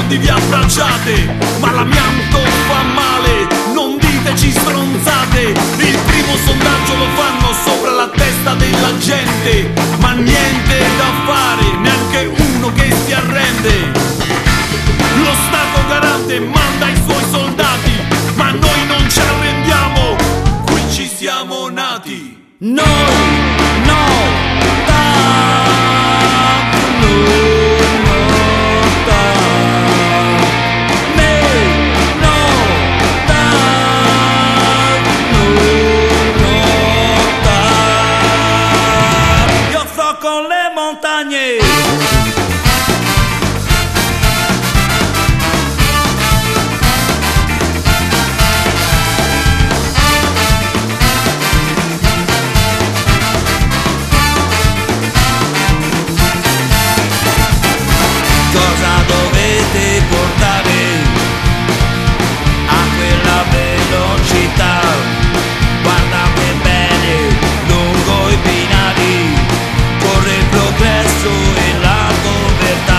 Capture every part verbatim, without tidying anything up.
ricordi vi abbracciate, ma l'amianto fa male, non diteci stronzate. Il primo sondaggio lo fanno sopra la testa della gente, ma niente da fare, neanche uno che si arrende. Lo Stato garante manda i suoi soldati, ma noi non ci arrendiamo, qui ci siamo nati. Noi, no, ta, no, no, ta, me, no, ta, no, no, ta. Io sto con le montagne. Cosa dovete portare a quella velocità? Guardate bene lungo i binari, corre il progresso e la povertà.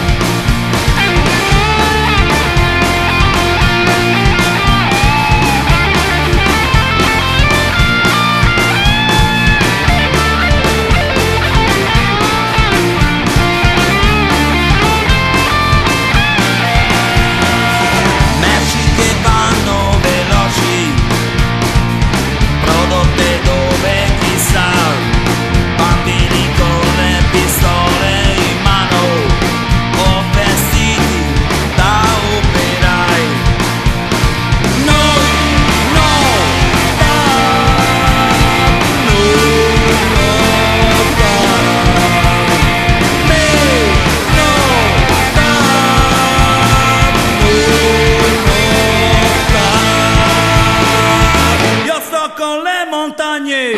Con le montagne.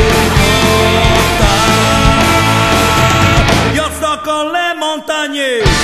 Con le montagne.